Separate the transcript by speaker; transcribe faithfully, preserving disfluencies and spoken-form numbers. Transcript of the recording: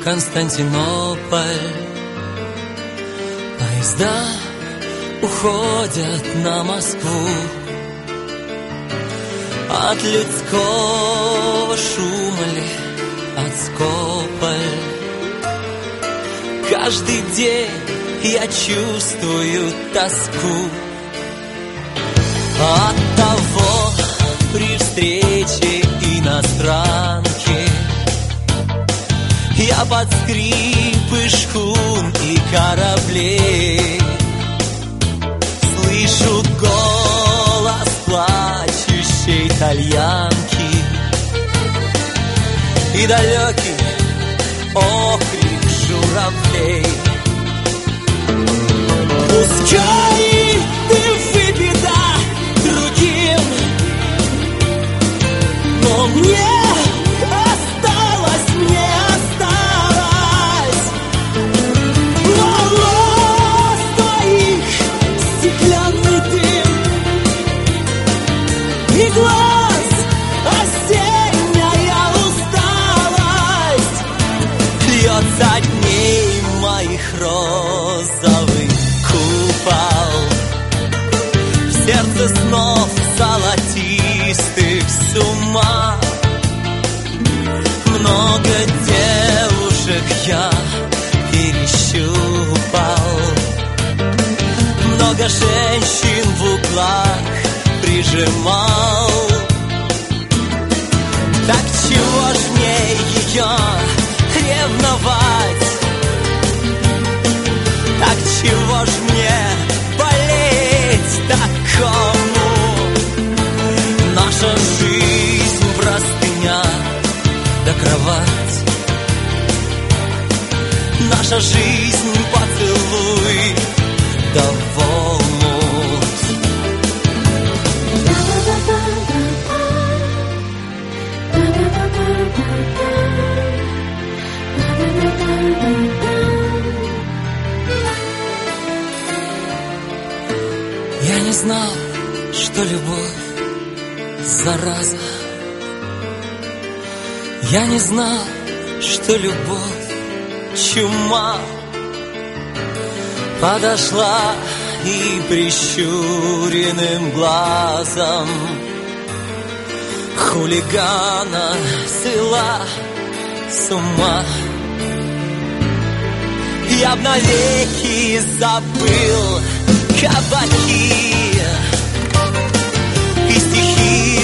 Speaker 1: Константинополь. Поезда уходят на Москву. От людского шума ли, от скополь. Каждый день я чувствую тоску. От того при встрече иностранки я под скрипы шхун и кораблей слышу голос плачущей итальянки и далекий окрик журавлей. Пускай ты выпита другим, но мне осталось, мне осталось волос твоих стеклянный дым и глаз осенняя усталость. Льется дней моих розовый купол, в сердце снов золотистых с ума. Много девушек я перещупал, много женщин в углах прижимал. Так чего ж мне ее ревновать? Так чего ж мне болеть такому? Наша жизнь простыня да кровать, наша жизнь поцелуй да волнут. Я не знал, что любовь зараза. Я не знал, что любовь чума. Подошла и прищуренным глазом хулигана свела с ума. Я б навеки забыл кабаки и стихи